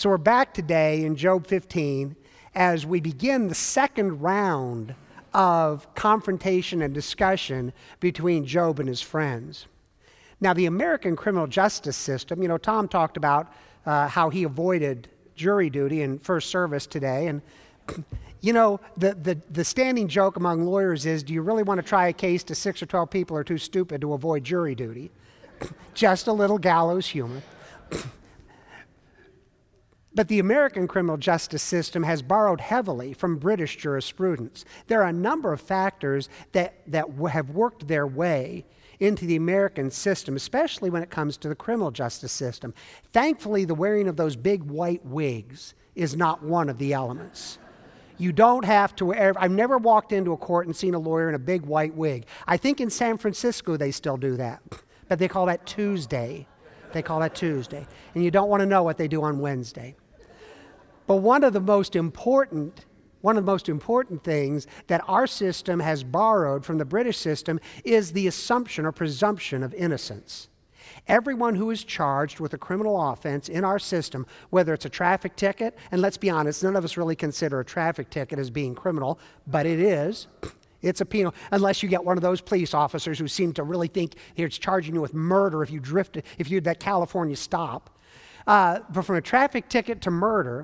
So we're back today in Job 15 as we begin the second round of confrontation and discussion between Job and his friends. Now, the American criminal justice system, Tom talked about how he avoided jury duty in first service today. And, the standing joke among lawyers is, do you really want to try a case to 6 or 12 people who are too stupid to avoid jury duty? Just a little gallows humor. But the American criminal justice system has borrowed heavily from British jurisprudence. There are a number of factors that have worked their way into the American system, especially when it comes to the criminal justice system. Thankfully, the wearing of those big white wigs is not one of the elements. You don't have to wear, I've never walked into a court and seen a lawyer in a big white wig. I think in San Francisco they still do that, but they call that Tuesday. And you don't want to know what they do on Wednesday. But one of the most important things that our system has borrowed from the British system is the assumption or presumption of innocence. Everyone who is charged with a criminal offense in our system, whether it's a traffic ticket, and let's be honest, none of us really consider a traffic ticket as being criminal, but it is. It's a penal, unless you get one of those police officers who seem to really think it's charging you with murder if you did that California stop. But from a traffic ticket to murder,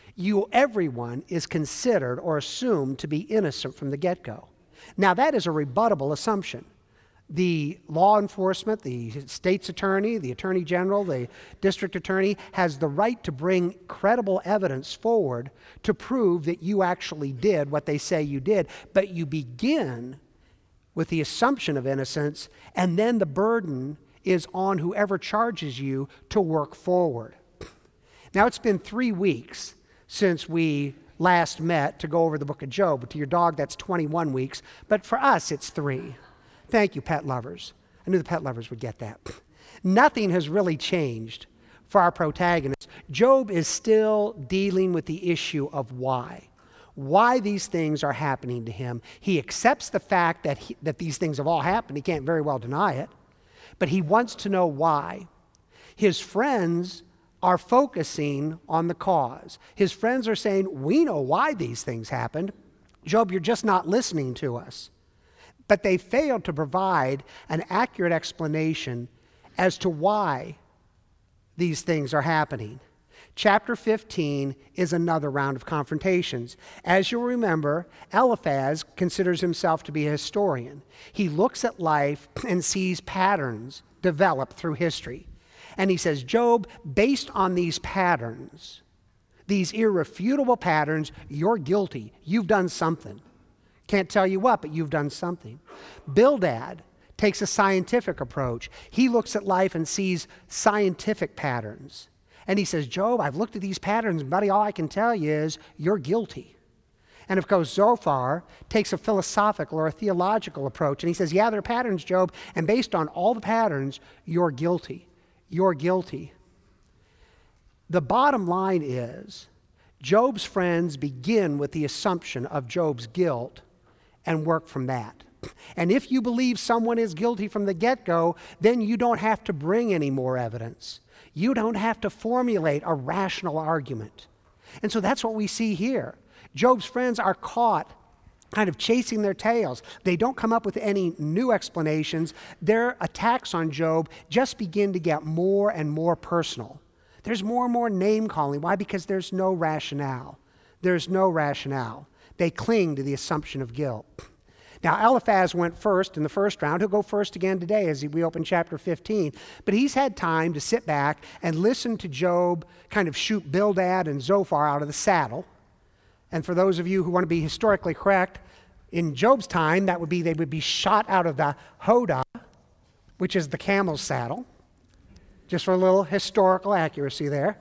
everyone is considered or assumed to be innocent from the get-go. Now, that is a rebuttable assumption. The law enforcement, the state's attorney, the attorney general, the district attorney has the right to bring credible evidence forward to prove that you actually did what they say you did. But you begin with the assumption of innocence, and then the burden is on whoever charges you to work forward. Now, it's been 3 weeks since we last met to go over the book of Job. To your dog, that's 21 weeks, but for us, it's 3. Thank you, pet lovers. I knew the pet lovers would get that. Nothing has really changed for our protagonist. Job is still dealing with the issue of why these things are happening to him. He accepts the fact that these things have all happened. He can't very well deny it, but he wants to know why. His friends are focusing on the cause. His friends are saying, we know why these things happened. Job, you're just not listening to us. But they failed to provide an accurate explanation as to why these things are happening. Chapter 15 is another round of confrontations. As you'll remember, Eliphaz considers himself to be a historian. He looks at life and sees patterns develop through history. And he says, Job, based on these patterns, these irrefutable patterns, you're guilty. You've done something. Can't tell you what, but you've done something. Bildad takes a scientific approach. He looks at life and sees scientific patterns. And he says, Job, I've looked at these patterns, buddy, all I can tell you is you're guilty. And of course, Zophar takes a philosophical or a theological approach. And he says, yeah, there are patterns, Job, and based on all the patterns, you're guilty. You're guilty. The bottom line is, Job's friends begin with the assumption of Job's guilt and work from that. And if you believe someone is guilty from the get-go, then you don't have to bring any more evidence. You don't have to formulate a rational argument. And so that's what we see here. Job's friends are caught kind of chasing their tails. They don't come up with any new explanations. Their attacks on Job just begin to get more and more personal. There's more and more name-calling. Why? Because there's no rationale. There's no rationale. They cling to the assumption of guilt. Now, Eliphaz went first in the first round. He'll go first again today as we open chapter 15. But he's had time to sit back and listen to Job kind of shoot Bildad and Zophar out of the saddle. And for those of you who want to be historically correct, in Job's time, they would be shot out of the hodah, which is the camel's saddle. Just for a little historical accuracy there.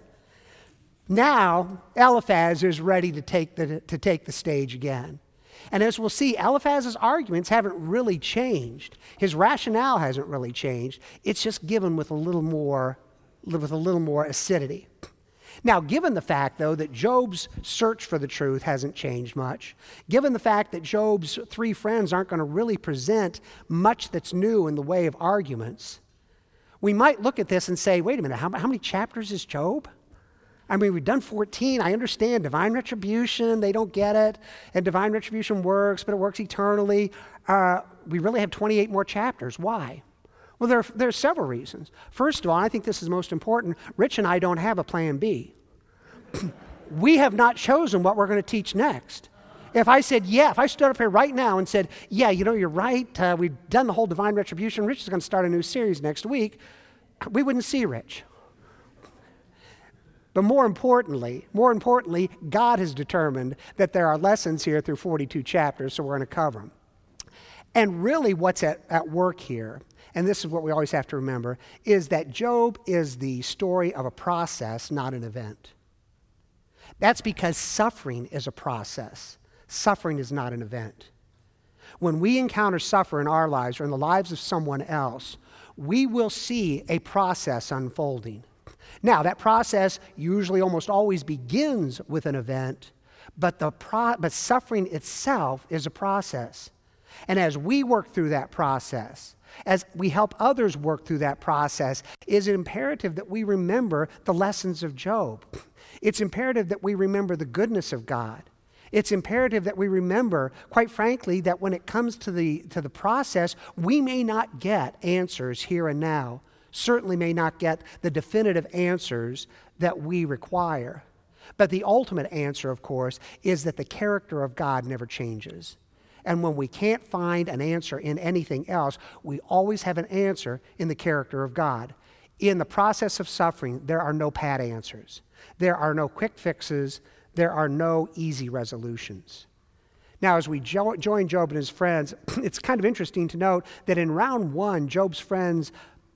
Now, Eliphaz is ready to take the stage again. And as we'll see, Eliphaz's arguments haven't really changed. His rationale hasn't really changed. It's just given with a little more acidity. Now, given the fact, though, that Job's search for the truth hasn't changed much, given the fact that Job's 3 friends aren't going to really present much that's new in the way of arguments, we might look at this and say, wait a minute, how many chapters is Job? I mean, we've done 14. I understand divine retribution. They don't get it. And divine retribution works, but it works eternally. We really have 28 more chapters. Why? Well, there are several reasons. First of all, I think this is most important. Rich and I don't have a plan B. We have not chosen what we're going to teach next. If I stood up here right now and said, yeah, you're right. We've done the whole divine retribution. Rich is going to start a new series next week. We wouldn't see Rich. But more importantly, God has determined that there are lessons here through 42 chapters, so we're going to cover them. And really what's at work here, and this is what we always have to remember, is that Job is the story of a process, not an event. That's because suffering is a process. Suffering is not an event. When we encounter suffering in our lives or in the lives of someone else, we will see a process unfolding. Now, that process usually almost always begins with an event, but suffering itself is a process. And as we work through that process, as we help others work through that process, it is imperative that we remember the lessons of Job. It's imperative that we remember the goodness of God. It's imperative that we remember, quite frankly, that when it comes to the process, we may not get answers here and now. Certainly may not get the definitive answers that we require. But the ultimate answer, of course, is that the character of God never changes. And when we can't find an answer in anything else, we always have an answer in the character of God. In the process of suffering, there are no pat answers. There are no quick fixes. There are no easy resolutions. Now, as we join Job and his friends, it's kind of interesting to note that in round one, Job's friends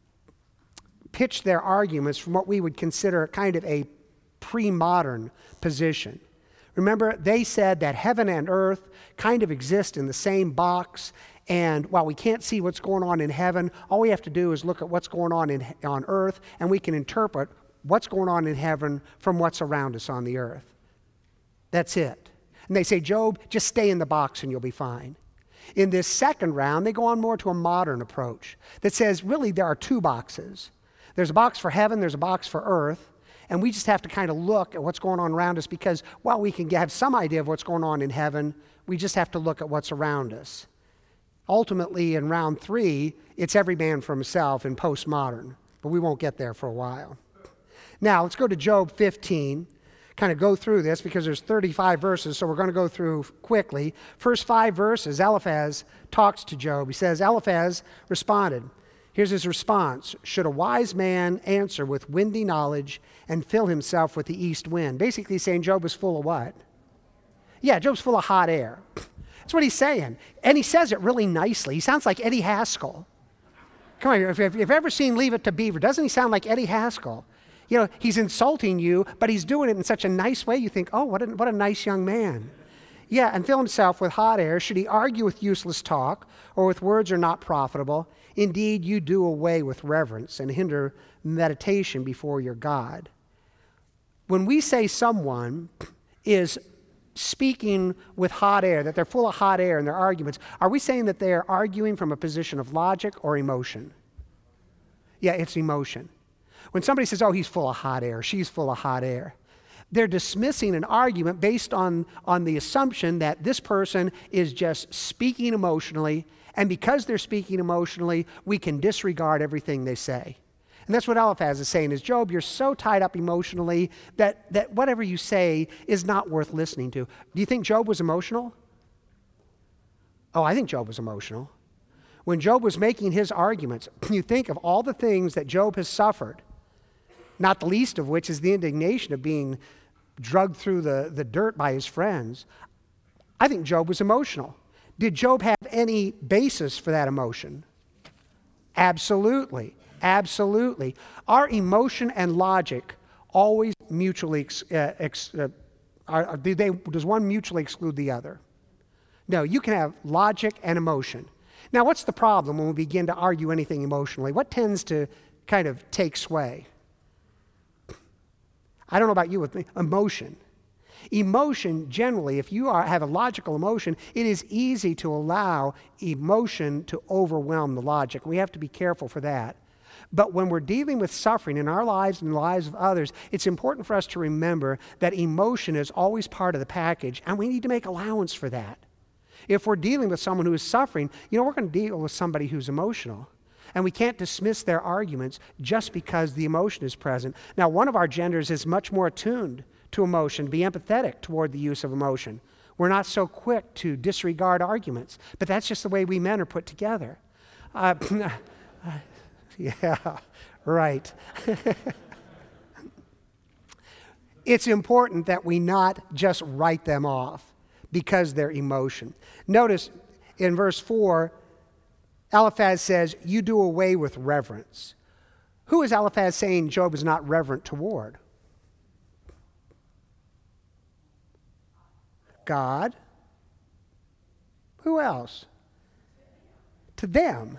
pitched their arguments from what we would consider kind of a pre-modern position. Remember, they said that heaven and earth kind of exist in the same box, and while we can't see what's going on in heaven, all we have to do is look at what's going on earth, and we can interpret what's going on in heaven from what's around us on the earth. That's it. And they say, Job, just stay in the box and you'll be fine. In this second round, they go on more to a modern approach that says, really, there are two boxes. There's a box for heaven, there's a box for earth, and we just have to kind of look at what's going on around us because while we can have some idea of what's going on in heaven, we just have to look at what's around us. Ultimately, in round three, it's every man for himself in postmodern, but we won't get there for a while. Now, let's go to Job 15, kind of go through this because there's 35 verses, so we're going to go through quickly. First 5 verses, Eliphaz talks to Job. He says, Eliphaz responded. Here's his response. Should a wise man answer with windy knowledge and fill himself with the east wind? Basically saying Job was full of what? Yeah, Job's full of hot air. That's what he's saying. And he says it really nicely. He sounds like Eddie Haskell. Come on, if you've ever seen Leave It to Beaver, doesn't he sound like Eddie Haskell? He's insulting you, but he's doing it in such a nice way. You think, oh, what a nice young man. Yeah, and fill himself with hot air. Should he argue with useless talk or with words are not profitable? Indeed, you do away with reverence and hinder meditation before your God. When we say someone is speaking with hot air, that they're full of hot air in their arguments, are we saying that they are arguing from a position of logic or emotion? Yeah, it's emotion. When somebody says, oh, he's full of hot air, she's full of hot air, they're dismissing an argument based on the assumption that this person is just speaking emotionally, and because they're speaking emotionally, we can disregard everything they say. And that's what Eliphaz is saying is, Job, you're so tied up emotionally that whatever you say is not worth listening to. Do you think Job was emotional? Oh, I think Job was emotional. When Job was making his arguments, you think of all the things that Job has suffered, not the least of which is the indignation of being drugged through the dirt by his friends. I think Job was emotional. Did Job have any basis for that emotion? Absolutely. Absolutely. Our emotion and logic always mutually, does one mutually exclude the other? No, you can have logic and emotion. Now, what's the problem when we begin to argue anything emotionally? What tends to kind of take sway? I don't know about you with me, emotion. Emotion, generally, if you have a logical emotion, it is easy to allow emotion to overwhelm the logic. We have to be careful for that. But when we're dealing with suffering in our lives and the lives of others, it's important for us to remember that emotion is always part of the package, and we need to make allowance for that. If we're dealing with someone who is suffering, we're going to deal with somebody who's emotional. And we can't dismiss their arguments just because the emotion is present. Now, one of our genders is much more attuned to emotion, be empathetic toward the use of emotion. We're not so quick to disregard arguments, but that's just the way we men are put together. Yeah, right. It's important that we not just write them off because they're emotion. Notice in verse 4, Eliphaz says, you do away with reverence. Who is Eliphaz saying Job is not reverent toward? God. Who else? To them.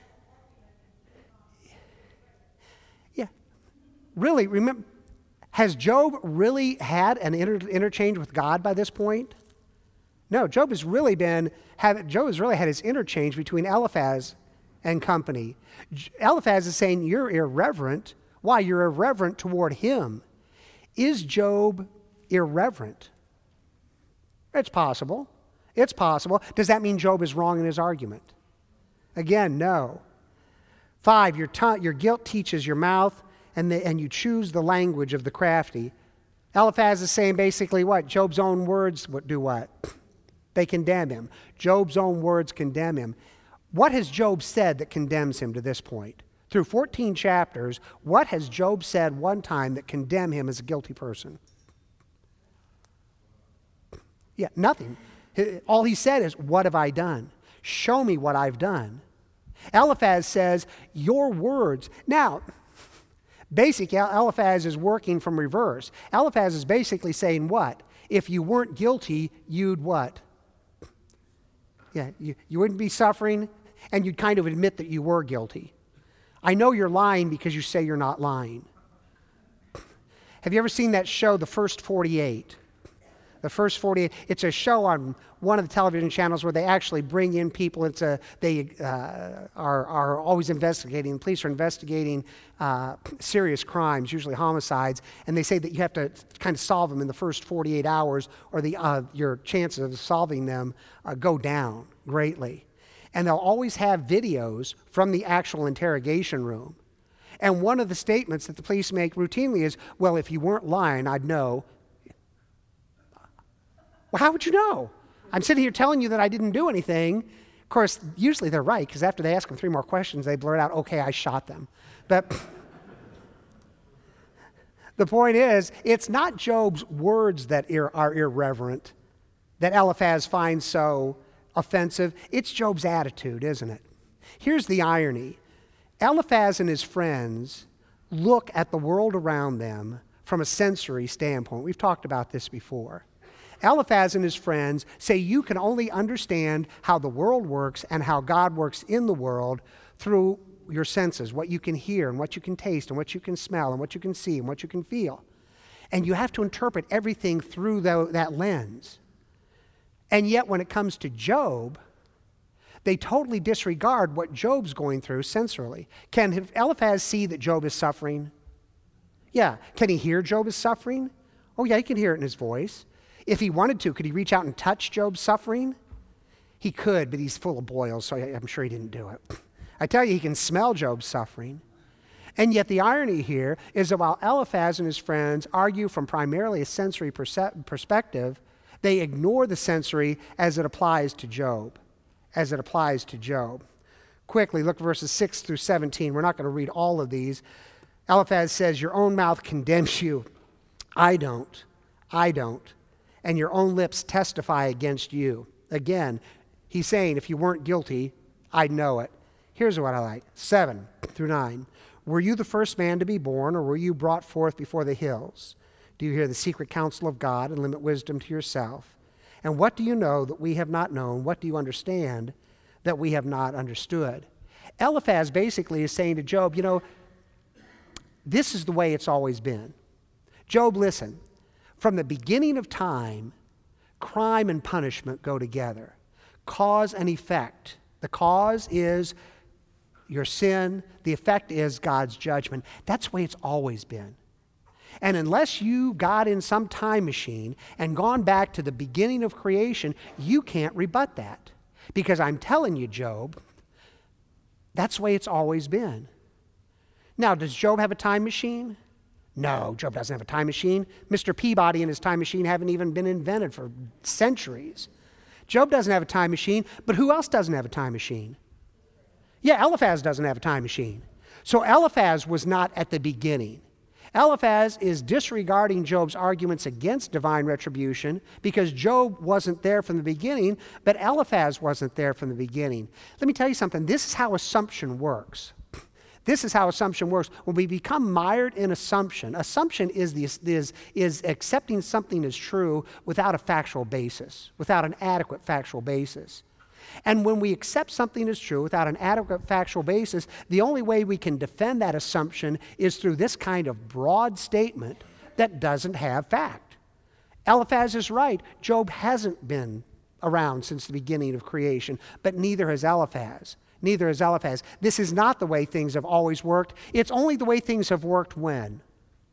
Yeah. Really, remember, has Job really had an interchange with God by this point? No, Job has really had his interchange between Eliphaz and company. Eliphaz is saying, you're irreverent. Why? You're irreverent toward him. Is Job irreverent? It's possible. It's possible. Does that mean Job is wrong in his argument? Again, no. 5, your guilt teaches your mouth, and you choose the language of the crafty. Eliphaz is saying basically what? Job's own words do what? They condemn him. Job's own words condemn him. What has Job said that condemns him to this point? Through 14 chapters, what has Job said one time that condemn him as a guilty person? Yeah, nothing. All he said is, what have I done? Show me what I've done. Eliphaz says, your words. Now, basically, Eliphaz is working from reverse. Eliphaz is basically saying what? If you weren't guilty, you'd what? Yeah, you wouldn't be suffering, and you'd kind of admit that you were guilty. I know you're lying because you say you're not lying. Have you ever seen that show, The First 48? The First 48, it's a show on one of the television channels where they actually bring in people. They are always investigating. Police are investigating serious crimes, usually homicides, and they say that you have to kind of solve them in the first 48 hours, or your chances of solving them go down greatly. And they'll always have videos from the actual interrogation room. And one of the statements that the police make routinely is, well, if you weren't lying, I'd know. Well, how would you know? I'm sitting here telling you that I didn't do anything. Of course, usually they're right, because after they ask them 3 more questions, they blurt out, okay, I shot them. But the point is, it's not Job's words that are irreverent, that Eliphaz finds so offensive. It's Job's attitude, isn't it? Here's the irony. Eliphaz and his friends look at the world around them from a sensory standpoint. We've talked about this before. Eliphaz and his friends say you can only understand how the world works and how God works in the world through your senses, what you can hear and what you can taste and what you can smell and what you can see and what you can feel. And you have to interpret everything through that lens. And yet when it comes to Job, they totally disregard what Job's going through sensorily. Can Eliphaz see that Job is suffering? Yeah. Can he hear Job is suffering? Oh yeah, he can hear it in his voice. If he wanted to, could he reach out and touch Job's suffering? He could, but he's full of boils, so I'm sure he didn't do it. I tell you, he can smell Job's suffering. And yet the irony here is that while Eliphaz and his friends argue from primarily a sensory perspective, they ignore the sensory as it applies to Job. Quickly, look at verses 6 through 17. We're not going to read all of these. Eliphaz says, your own mouth condemns you. I don't. And your own lips testify against you. Again, he's saying, if you weren't guilty, I'd know it. Here's what I like. 7 through 9. Were you the first man to be born, or were you brought forth before the hills? Do you hear the secret counsel of God and limit wisdom to yourself? And what do you know that we have not known? What do you understand that we have not understood? Eliphaz basically is saying to Job, this is the way it's always been. Job, listen. From the beginning of time, crime and punishment go together. Cause and effect. The cause is your sin. The effect is God's judgment. That's the way it's always been. And unless you got in some time machine and gone back to the beginning of creation, you can't rebut that. Because I'm telling you, Job, that's the way it's always been. Now, does Job have a time machine? No, Job doesn't have a time machine. Mr. Peabody and his time machine haven't even been invented for centuries. Job doesn't have a time machine, but who else doesn't have a time machine? Yeah, Eliphaz doesn't have a time machine. So Eliphaz was not at the beginning. Eliphaz is disregarding Job's arguments against divine retribution because Job wasn't there from the beginning, but Eliphaz wasn't there from the beginning. Let me tell you something. This is how assumption works. This is how assumption works. When we become mired in assumption is accepting something as true without a factual basis, without an adequate factual basis. And when we accept something as true without an adequate factual basis, the only way we can defend that assumption is through this kind of broad statement that doesn't have fact. Eliphaz is right. Job hasn't been around since the beginning of creation, but neither has Eliphaz. Neither has Eliphaz. This is not the way things have always worked. It's only the way things have worked when?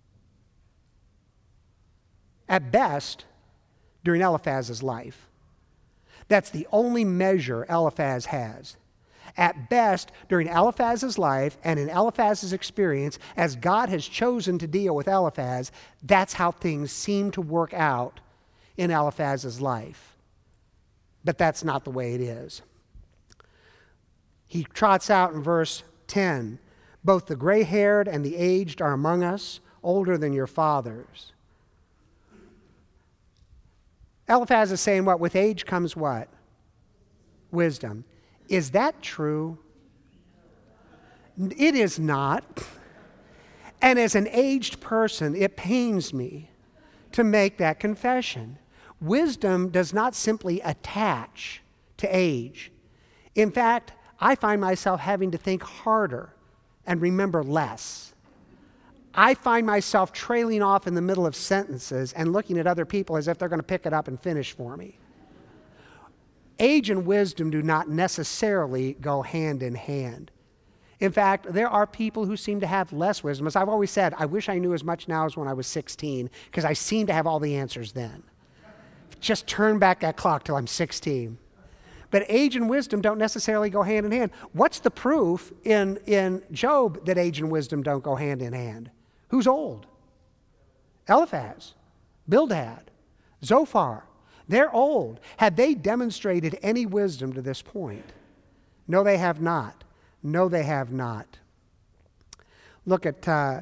At best, during Eliphaz's life. That's the only measure Eliphaz has. At best, during Eliphaz's life and in Eliphaz's experience, as God has chosen to deal with Eliphaz, that's how things seem to work out in Eliphaz's life. But that's not the way it is. He trots out in verse 10, both the gray-haired and the aged are among us, older than your fathers. Eliphaz is saying what? With age comes what? Wisdom. Is that true? It is not. And as an aged person, it pains me to make that confession. Wisdom does not simply attach to age. In fact, I find myself having to think harder and remember less. I find myself trailing off in the middle of sentences and looking at other people as if they're going to pick it up and finish for me. Age and wisdom do not necessarily go hand in hand. In fact, there are people who seem to have less wisdom. As I've always said, I wish I knew as much now as when I was 16, because I seem to have all the answers then. Just turn back that clock till I'm 16. But age and wisdom don't necessarily go hand in hand. What's the proof in Job that age and wisdom don't go hand in hand? Who's old? Eliphaz, Bildad, Zophar. They're old. Have they demonstrated any wisdom to this point? No, they have not. No, they have not. Look at...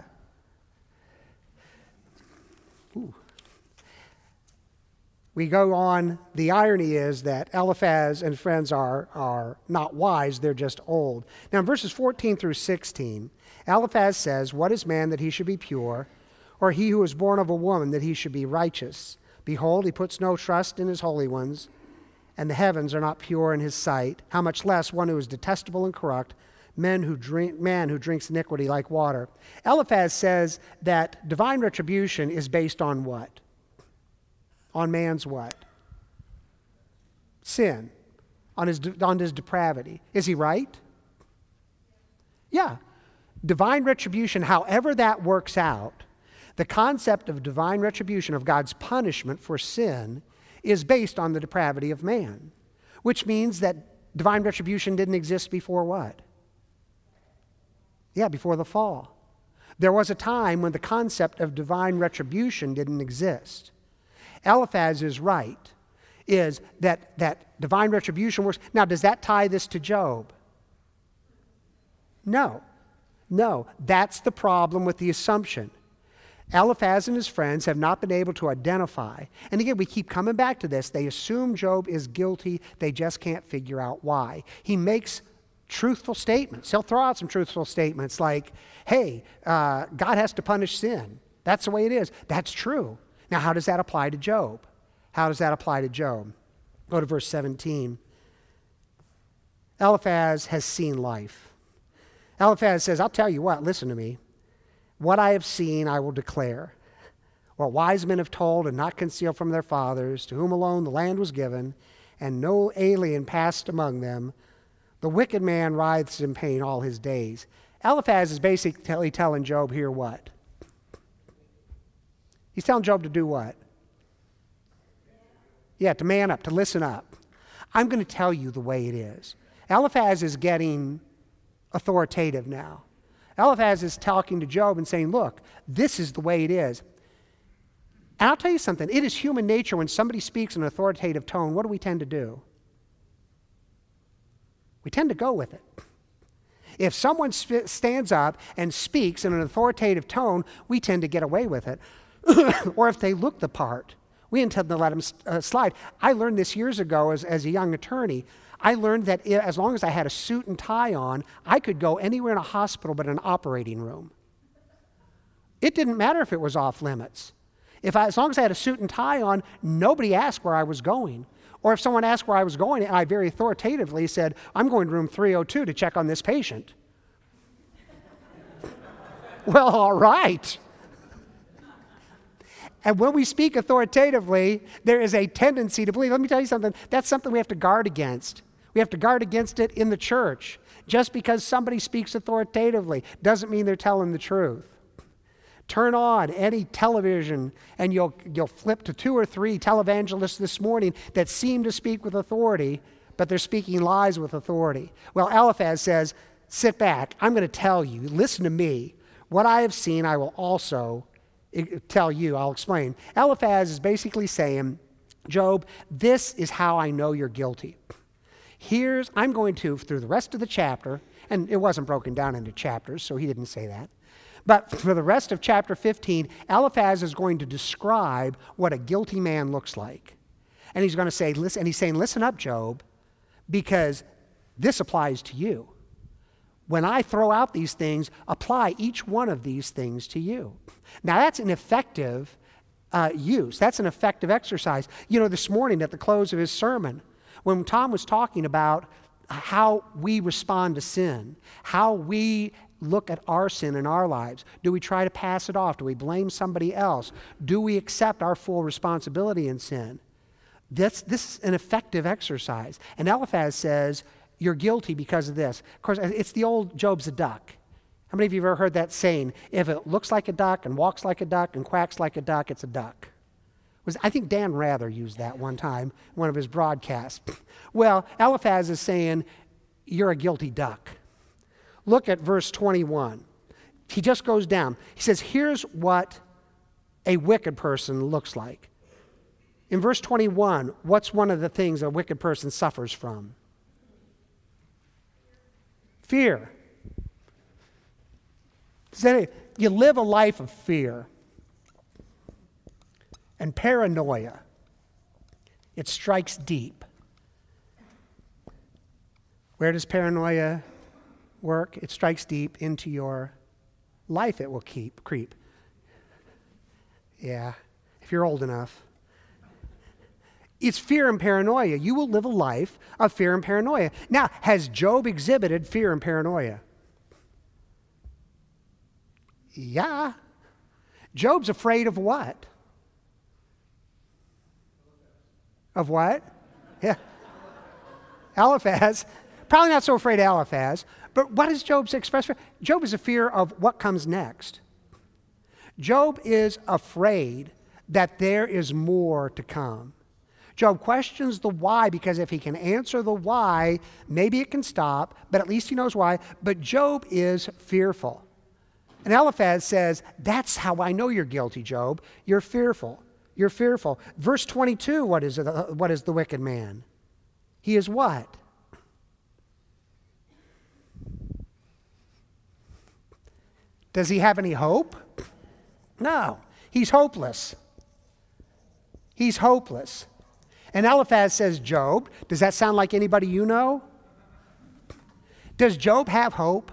We go on, the irony is that Eliphaz and friends are not wise, they're just old. Now in verses 14 through 16, Eliphaz says, what is man that he should be pure, or he who is born of a woman that he should be righteous? Behold, he puts no trust in his holy ones, and the heavens are not pure in his sight. How much less one who is detestable and corrupt, man who drinks iniquity like water. Eliphaz says that divine retribution is based on what? On man's what? Sin. On his depravity. Is he right? Yeah. Divine retribution, however that works out, the concept of divine retribution, of God's punishment for sin, is based on the depravity of man. Which means that divine retribution didn't exist before what? Yeah, before the fall. There was a time when the concept of divine retribution didn't exist. Eliphaz is right, is that divine retribution works. Now, does that tie this to Job? No. No, that's the problem with the assumption. Eliphaz and his friends have not been able to identify. And again, we keep coming back to this. They assume Job is guilty. They just can't figure out why. He makes truthful statements. He'll throw out some truthful statements like, hey, God has to punish sin. That's the way it is. That's true. Now, how does that apply to Job? How does that apply to Job? Go to verse 17. Eliphaz has seen life. Eliphaz says, I'll tell you what, listen to me. What I have seen, I will declare. What wise men have told and not concealed from their fathers, to whom alone the land was given, and no alien passed among them, The wicked man writhes in pain all his days. Eliphaz is basically telling Job here what? He's telling Job to do what? Yeah, to man up, to listen up. I'm going to tell you the way it is. Eliphaz is getting authoritative now. Eliphaz is talking to Job and saying, look, this is the way it is. And I'll tell you something. It is human nature when somebody speaks in an authoritative tone, what do we tend to do? We tend to go with it. If someone stands up and speaks in an authoritative tone, we tend to get away with it. Or if they look the part, we intend to let them slide. I learned this years ago as a young attorney. I learned that as long as I had a suit and tie on, I could go anywhere in a hospital but an operating room. It didn't matter if it was off limits. As long as I had a suit and tie on, nobody asked where I was going. Or if someone asked where I was going, and I very authoritatively said, I'm going to room 302 to check on this patient. Well, all right. And when we speak authoritatively, there is a tendency to believe. Let me tell you something. That's something we have to guard against. We have to guard against it in the church. Just because somebody speaks authoritatively doesn't mean they're telling the truth. Turn on any television and you'll flip to 2 or 3 televangelists this morning that seem to speak with authority, but they're speaking lies with authority. Well, Eliphaz says, sit back. I'm going to tell you. Listen to me. What I have seen, I will also tell you. I'll explain. Eliphaz is basically saying, Job, this is how I know you're guilty. I'm going to, through the rest of the chapter, and it wasn't broken down into chapters, so he didn't say that. But for the rest of chapter 15, Eliphaz is going to describe what a guilty man looks like. And he's going to say, listen, and he's saying, listen up, Job, because this applies to you. When I throw out these things, apply each one of these things to you. Now, that's an effective use. That's an effective exercise. You know, this morning at the close of his sermon, when Tom was talking about how we respond to sin, how we look at our sin in our lives. Do we try to pass it off? Do we blame somebody else? Do we accept our full responsibility in sin? This is an effective exercise. And Eliphaz says, you're guilty because of this. Of course, it's the old Job's a duck. How many of you have ever heard that saying? If it looks like a duck and walks like a duck and quacks like a duck, it's a duck. I think Dan Rather used that one time in one of his broadcasts. Well, Eliphaz is saying, you're a guilty duck. Look at verse 21. He just goes down. He says, here's what a wicked person looks like. In verse 21, what's one of the things a wicked person suffers from? Fear. You live a life of fear and paranoia. It strikes deep. Where does paranoia work? It strikes deep into your life. It will creep. Yeah, if you're old enough. It's fear and paranoia. You will live a life of fear and paranoia. Now, has Job exhibited fear and paranoia? Yeah. Job's afraid of what? Of what? Yeah. Eliphaz. Probably not so afraid of Eliphaz. But what is Job's expressed fear? Job is a fear of what comes next. Job is afraid that there is more to come. Job questions the why because if he can answer the why, maybe it can stop, but at least he knows why. But Job is fearful. And Eliphaz says, that's how I know you're guilty, Job. You're fearful. You're fearful. Verse 22, what is the wicked man? He is what? Does he have any hope? No. He's hopeless. He's hopeless. And Eliphaz says, Job, does that sound like anybody you know? Does Job have hope?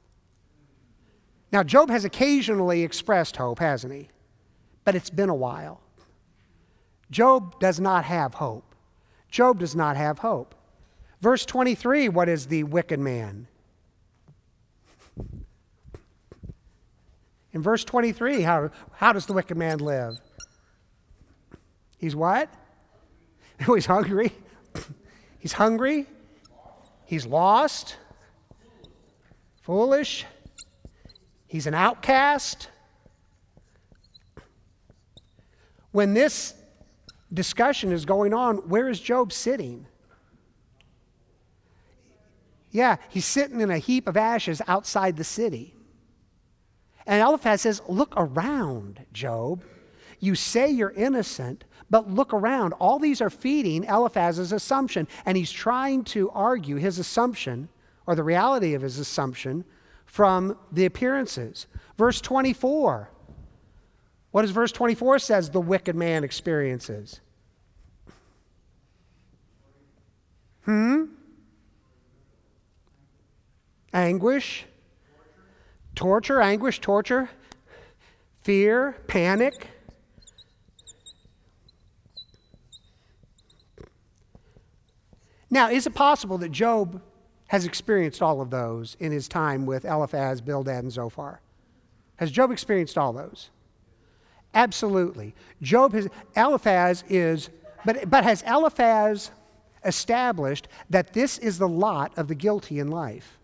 Now, Job has occasionally expressed hope, hasn't he? But it's been a while. Job does not have hope. Job does not have hope. Verse 23, what is the wicked man? In verse 23, how does the wicked man live? He's what? Oh, he's hungry. He's hungry. He's lost, foolish, he's an outcast. When this discussion is going on, where is Job sitting? Yeah, he's sitting in a heap of ashes outside the city. And Eliphaz says, look around, Job. You say you're innocent, but look around. All these are feeding Eliphaz's assumption, and he's trying to argue his assumption, or the reality of his assumption, from the appearances. Verse 24. What does verse 24 says the wicked man experiences? Anguish, torture, anguish, torture, fear, panic. Now, is it possible that Job has experienced all of those in his time with Eliphaz, Bildad, and Zophar? Has Job experienced all those? Absolutely. Eliphaz is, but has Eliphaz established that this is the lot of the guilty in life?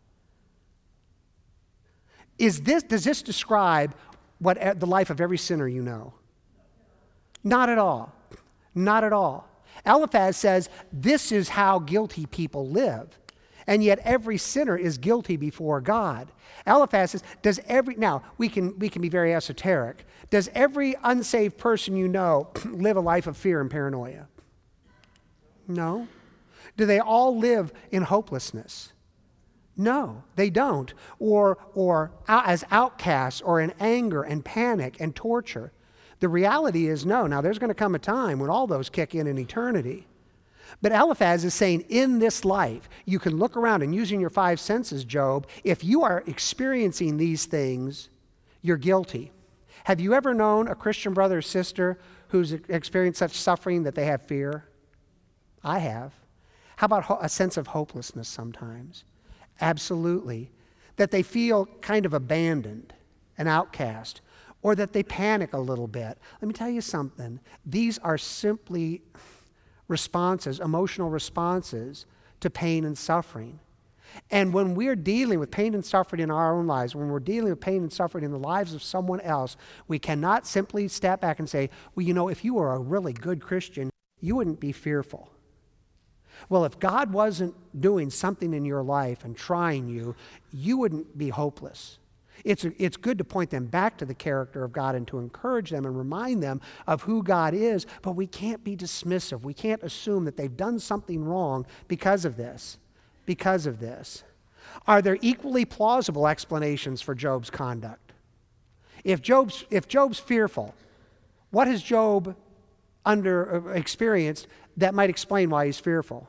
Does this describe the life of every sinner you know? Not at all. Not at all. Eliphaz says this is how guilty people live. And yet every sinner is guilty before God. Eliphaz says, now we can be very esoteric. Does every unsaved person you know live a life of fear and paranoia? No. Do they all live in hopelessness? No, they don't. Or as outcasts, or in anger and panic and torture. The reality is no. Now there's going to come a time when all those kick in eternity. But Eliphaz is saying in this life, you can look around and using your five senses, Job, if you are experiencing these things, you're guilty. Have you ever known a Christian brother or sister who's experienced such suffering that they have fear? I have. How about a sense of hopelessness sometimes? Absolutely. That they feel kind of abandoned, an outcast, or that they panic a little bit. Let me tell you something. These are simply emotional responses to pain and suffering. And when we're dealing with pain and suffering in our own lives, when we're dealing with pain and suffering in the lives of someone else, we cannot simply step back and say, well, if you were a really good Christian, you wouldn't be fearful. Well, if God wasn't doing something in your life and trying you, you wouldn't be hopeless. It's good to point them back to the character of God and to encourage them and remind them of who God is, but we can't be dismissive. We can't assume that they've done something wrong because of this. Because of this. Are there equally plausible explanations for Job's conduct? If Job's fearful, what has Job experienced that might explain why he's fearful?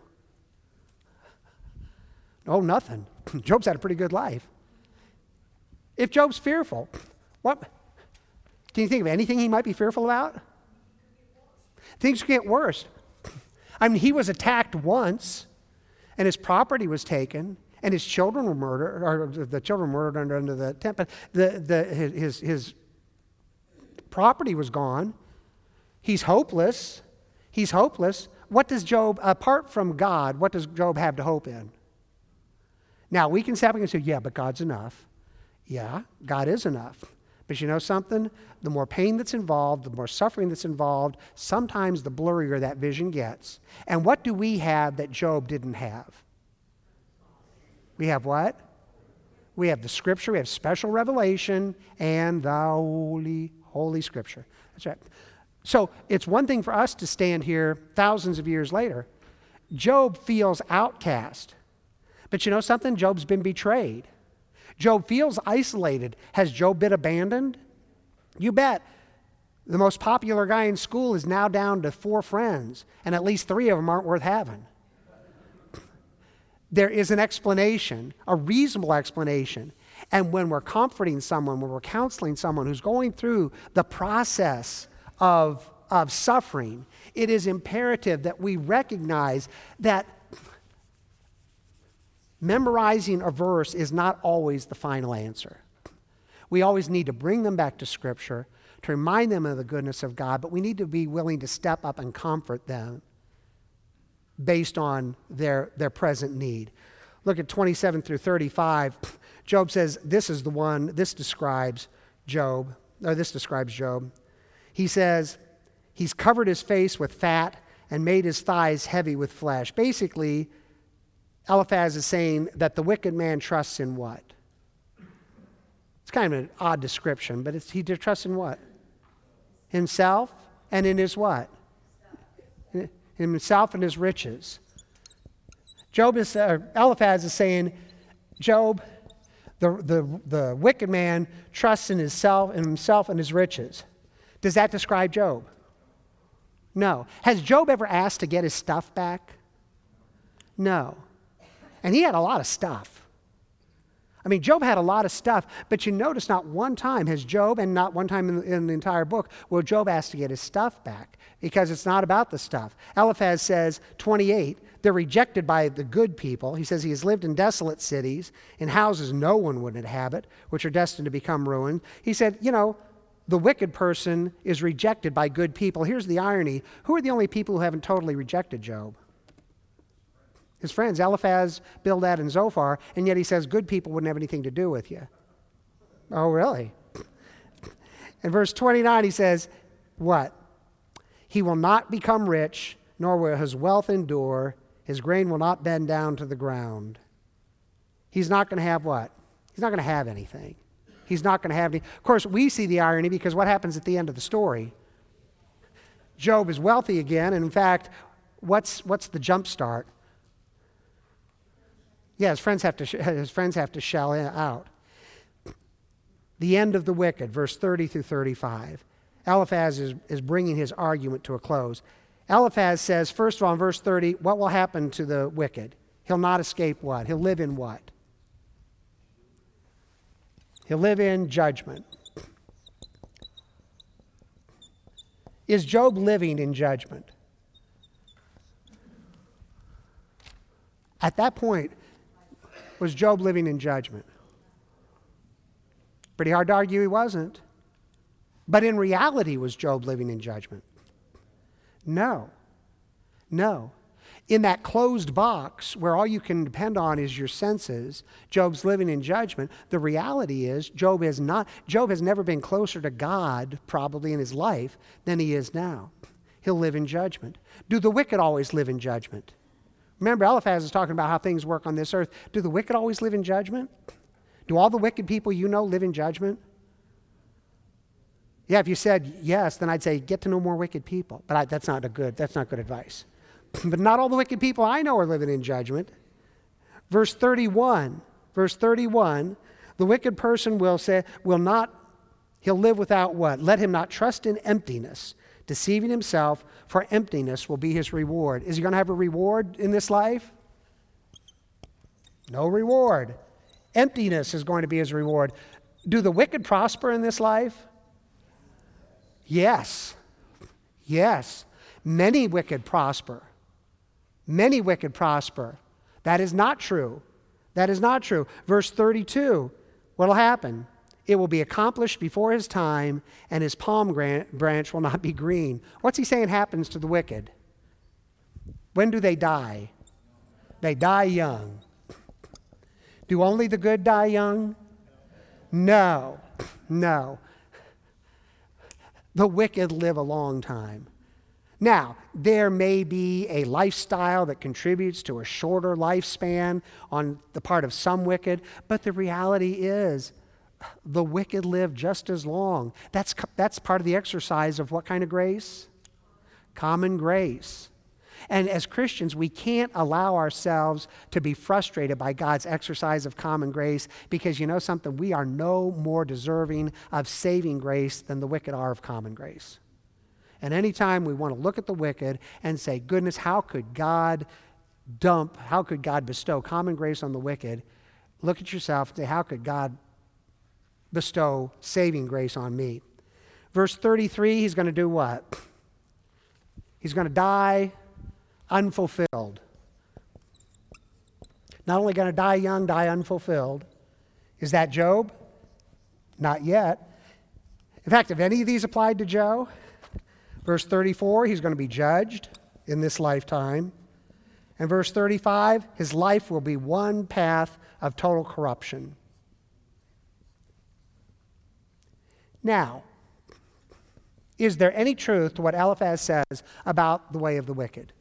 Oh, nothing. Job's had a pretty good life. If Job's fearful, what? Can you think of anything he might be fearful about? Things get worse. I mean, he was attacked once, and his property was taken, and his children were murdered, or the children were murdered under the tent, but his property was gone. He's hopeless. He's hopeless. What does Job, apart from God, what does Job have to hope in? Now, we can step back and say, yeah, but God's enough. Yeah, God is enough. But you know something? The more pain that's involved, the more suffering that's involved, sometimes the blurrier that vision gets. And what do we have that Job didn't have? We have what? We have the Scripture, we have special revelation, and the Holy Scripture. That's right. So it's one thing for us to stand here thousands of years later. Job feels outcast. But you know something? Job's been betrayed. Job feels isolated. Has Job been abandoned? You bet. The most popular guy in school is now down to 4 friends, and at least 3 of them aren't worth having. There is an explanation, a reasonable explanation. And when we're comforting someone, when we're counseling someone who's going through the process of suffering, it is imperative that we recognize that memorizing a verse is not always the final answer. We always need to bring them back to Scripture to remind them of the goodness of God, but we need to be willing to step up and comfort them based on their present need. Look at 27 through 35. Job says, this describes Job. He says, he's covered his face with fat and made his thighs heavy with flesh. Basically, Eliphaz is saying that the wicked man trusts in what? It's kind of an odd description, but he trusts in what? Himself and in his what? In himself and his riches. Eliphaz is saying, Job, the wicked man trusts in himself and his riches. Does that describe Job? No. Has Job ever asked to get his stuff back? No. And he had a lot of stuff. I mean, Job had a lot of stuff, but you notice not one time has Job, and not one time in the entire book, will Job ask to get his stuff back, because it's not about the stuff. Eliphaz says, 28, they're rejected by the good people. He says he has lived in desolate cities, in houses no one would inhabit, which are destined to become ruined. He said, the wicked person is rejected by good people. Here's the irony. Who are the only people who haven't totally rejected Job? His friends, Eliphaz, Bildad, and Zophar, and yet he says good people wouldn't have anything to do with you. Oh, really? In verse 29, he says, what? He will not become rich, nor will his wealth endure. His grain will not bend down to the ground. He's not going to have what? He's not going to have anything. He's not going to have any. Of course, we see the irony because what happens at the end of the story? Job is wealthy again, and in fact, what's the jump start? Yeah, his friends have to shell out. The end of the wicked, verse 30 through 35. Eliphaz is bringing his argument to a close. Eliphaz says, first of all, in verse 30, what will happen to the wicked? He'll not escape what? He'll live in what? He'll live in judgment. Is Job living in judgment? At that point, was Job living in judgment? Pretty hard to argue he wasn't. But in reality, was Job living in judgment? No. In that closed box where all you can depend on is your senses, Job's living in judgment. The reality is Job has never been closer to God probably in his life than he is now. He'll live in judgment. Do the wicked always live in judgment? Remember, Eliphaz is talking about how things work on this earth. Do the wicked always live in judgment? Do all the wicked people you know live in judgment? Yeah, if you said yes, then I'd say get to know more wicked people. But that's not good advice. But not all the wicked people I know are living in judgment. Verse 31, the wicked person he'll live without what? Let him not trust in emptiness, deceiving himself, for emptiness will be his reward. Is he going to have a reward in this life? No reward. Emptiness is going to be his reward. Do the wicked prosper in this life? Yes. Many wicked prosper. That is not true. Verse 32, what will happen? It will be accomplished before his time, and his palm branch will not be green. What's he saying happens to the wicked? When do they die? They die young. Do only the good die young? No. The wicked live a long time. Now, there may be a lifestyle that contributes to a shorter lifespan on the part of some wicked, but the reality is the wicked live just as long. That's part of the exercise of what kind of grace? Common grace. And as Christians, we can't allow ourselves to be frustrated by God's exercise of common grace because you know something? We are no more deserving of saving grace than the wicked are of common grace. And anytime we want to look at the wicked and say, goodness, how could God bestow common grace on the wicked? Look at yourself and say, how could God bestow saving grace on me? Verse 33, he's going to do what? He's going to die unfulfilled. Not only going to die young, die unfulfilled. Is that Job? Not yet. In fact, if any of these applied to Job, verse 34, he's going to be judged in this lifetime. And verse 35, his life will be one path of total corruption. Now, is there any truth to what Eliphaz says about the way of the wicked?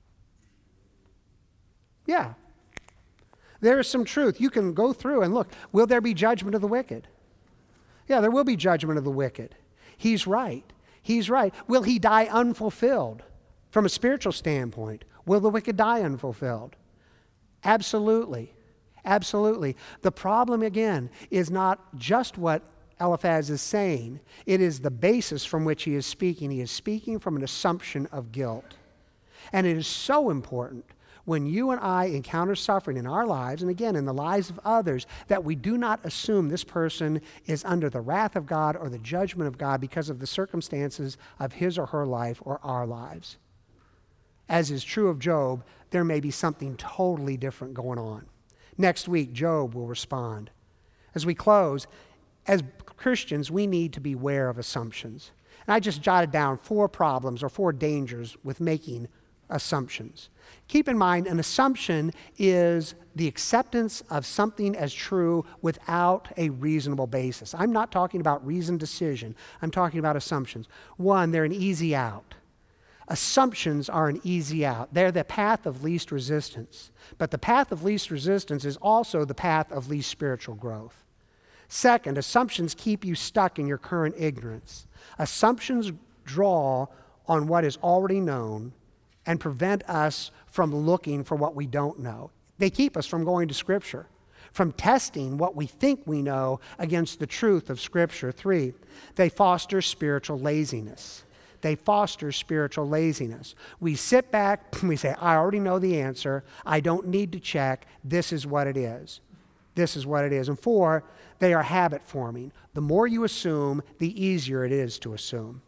Yeah. There is some truth. You can go through and look. Will there be judgment of the wicked? Yeah, there will be judgment of the wicked. He's right. He's right. Will he die unfulfilled? From a spiritual standpoint, will the wicked die unfulfilled? Absolutely. Absolutely. The problem, again, is not just what Eliphaz is saying. It is the basis from which he is speaking. He is speaking from an assumption of guilt. And it is so important when you and I encounter suffering in our lives, and again in the lives of others, that we do not assume this person is under the wrath of God or the judgment of God because of the circumstances of his or her life or our lives. As is true of Job, there may be something totally different going on. Next week, Job will respond. As we close, as Christians, we need to beware of assumptions. And I just jotted down 4 problems or 4 dangers with making assumptions. Keep in mind, an assumption is the acceptance of something as true without a reasonable basis. I'm not talking about reasoned decision. I'm talking about assumptions. 1, they're an easy out. Assumptions are an easy out. They're the path of least resistance. But the path of least resistance is also the path of least spiritual growth. Second, assumptions keep you stuck in your current ignorance. Assumptions draw on what is already known and prevent us from looking for what we don't know. They keep us from going to Scripture, from testing what we think we know against the truth of Scripture. 3, they foster spiritual laziness. They foster spiritual laziness. We sit back, we say, I already know the answer. I don't need to check. This is what it is. This is what it is. And 4, they are habit forming. The more you assume, the easier it is to assume.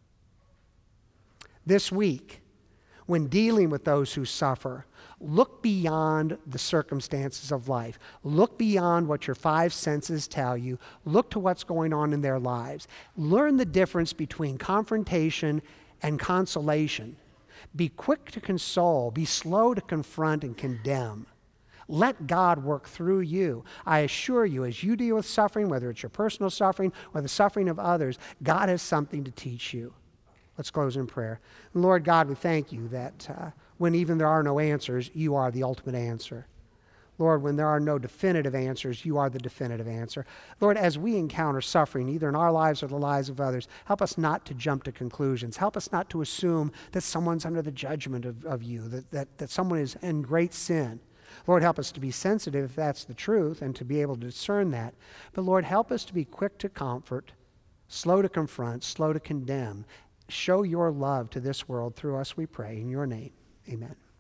This week, when dealing with those who suffer, look beyond the circumstances of life. Look beyond what your 5 senses tell you. Look to what's going on in their lives. Learn the difference between confrontation and consolation. Be quick to console. Be slow to confront and condemn. Let God work through you. I assure you, as you deal with suffering, whether it's your personal suffering or the suffering of others, God has something to teach you. Let's close in prayer. Lord God, we thank you that when even there are no answers, you are the ultimate answer. Lord, when there are no definitive answers, you are the definitive answer. Lord, as we encounter suffering, either in our lives or the lives of others, help us not to jump to conclusions. Help us not to assume that someone's under the judgment of you, that someone is in great sin. Lord, help us to be sensitive if that's the truth and to be able to discern that. But Lord, help us to be quick to comfort, slow to confront, slow to condemn. Show your love to this world through us, we pray. In your name, amen.